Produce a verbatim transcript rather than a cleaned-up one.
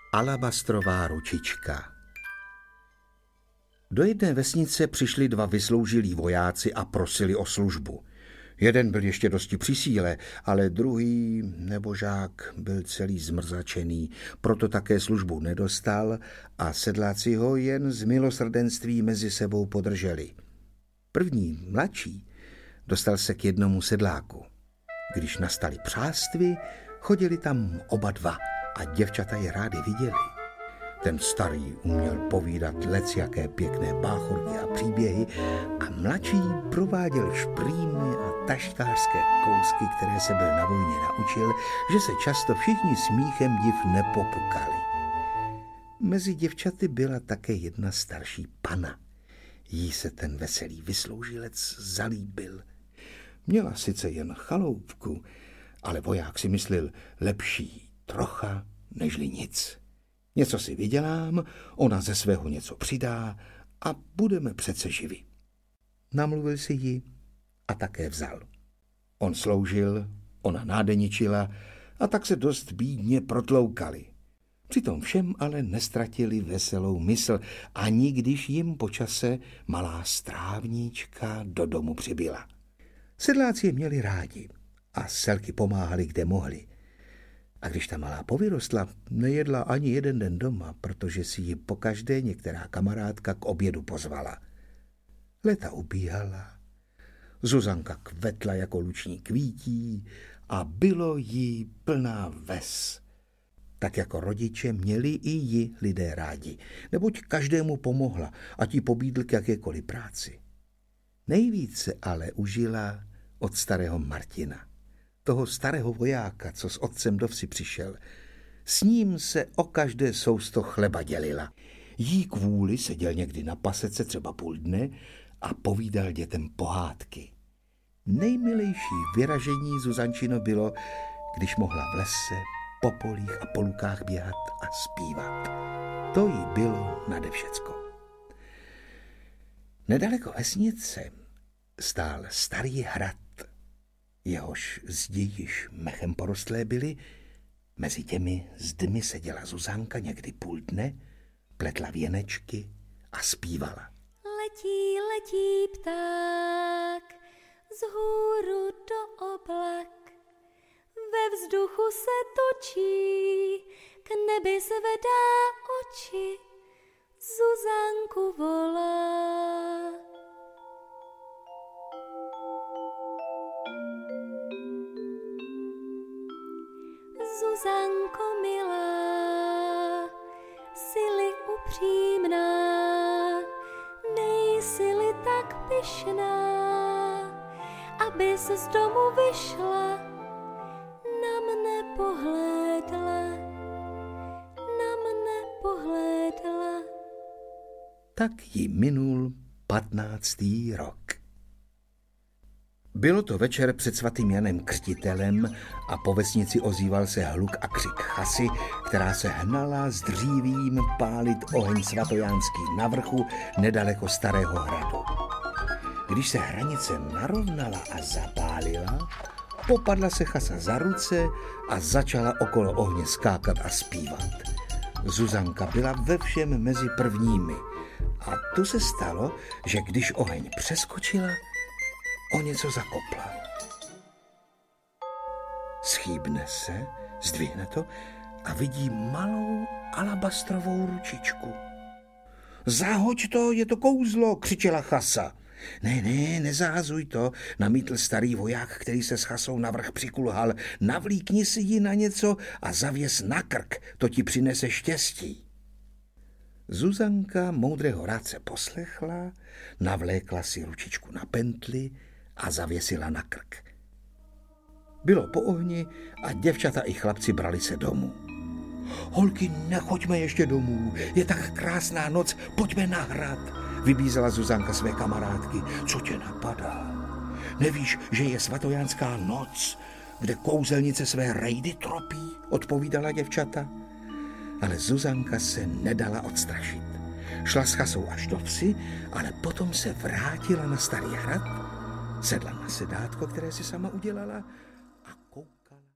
Alabastrová ručička. Do jedné vesnice přišli dva vysloužilí vojáci a prosili o službu. Jeden byl ještě dosti při síle, ale druhý nebožák byl celý zmrzačený, proto také službu nedostal a sedláci ho jen z milosrdenství mezi sebou podrželi. První, mladší, dostal se k jednomu sedláku. Když nastaly přástvy, chodili tam oba dva a děvčata je rádi viděli. Ten starý uměl povídat lecjaké pěkné báchorky a příběhy a mladší prováděl šprýmy a taškářské kousky, které se byl na vojně naučil, že se často všichni smíchem div nepopukali. Mezi děvčaty byla také jedna starší pana. Jí se ten veselý vysloužilec zalíbil. Měla sice jen chaloupku, ale voják si myslel lepší trocha nežli nic. Něco si vydělám, ona ze svého něco přidá a budeme přece živi. Namluvil si ji a také vzal. On sloužil, ona nádeničila a tak se dost bídně protloukali. Přitom všem ale nestratili veselou mysl, ani když jim po čase malá strávníčka do domu přibyla. Sedláci je měli rádi a selky pomáhali, kde mohli. A když ta malá povyrostla, nejedla ani jeden den doma, protože si ji pokaždé některá kamarádka k obědu pozvala. Léta ubíhala, Zuzanka kvetla jako luční kvítí a bylo jí plná ves. Tak jako rodiče měli i ji lidé rádi, neboť každému pomohla, ať jí pobídl k jakékoliv práci. Nejvíce ale užila od starého Martina, toho starého vojáka, co s otcem do vsi přišel. S ním se o každé sousto chleba dělila. Jí kvůli seděl někdy na pasece třeba půl dne a povídal dětem pohádky. Nejmilejší vyražení Zuzančino bylo, když mohla v lese, po polích a po lukách běhat a zpívat. To jí bylo nade všecko. Nedaleko vesnice stál starý hrad, jehož zdi již mechem porostlé byly. Mezi těmi zdmi seděla Zuzanka někdy půl dne, pletla věnečky a zpívala. Letí, letí pták vzhůru do oblak, ve vzduchu se točí, k nebi zvedá oči, Zuzanku volá. Zuzanko milá, jsi-li upřímná, nejsi-li tak pyšná, abys z domu vyšla, na mne pohlédla, na mne pohlédla. Tak jí minul patnáctý rok. Bylo to večer před svatým Janem Křtitelem a po vesnici ozýval se hluk a křik chasy, která se hnala s dřívím pálit oheň svatojánský na vrchu nedaleko Starého hradu. Když se hranice narovnala a zapálila, popadla se chasa za ruce a začala okolo ohně skákat a zpívat. Zuzanka byla ve všem mezi prvními a tu se stalo, že když oheň přeskočila, o něco zakopla. Schýbne se, zdvihne to a vidí malou alabastrovou ručičku. Zahoď to, je to kouzlo, křičela chasa. Ne, ne, nezahazuj to, namítl starý voják, který se s chasou navrch přikulhal. Navlíkni si ji na něco a zavěs na krk, to ti přinese štěstí. Zuzanka moudrého rádce poslechla, navlékla si ručičku na pentli a zavěsila na krk. Bylo po ohni a děvčata i chlapci brali se domů. Holky, nechoďme ještě domů, je tak krásná noc, pojďme na hrad, vybízela Zuzanka své kamarádky. Co tě napadá? Nevíš, že je svatojánská noc, kde kouzelnice své rejdy tropí, odpovídala děvčata. Ale Zuzanka se nedala odstrašit. Šla s chasou až do vsi, ale potom se vrátila na Starý hrad, sedla na sedátko, které si sama udělala,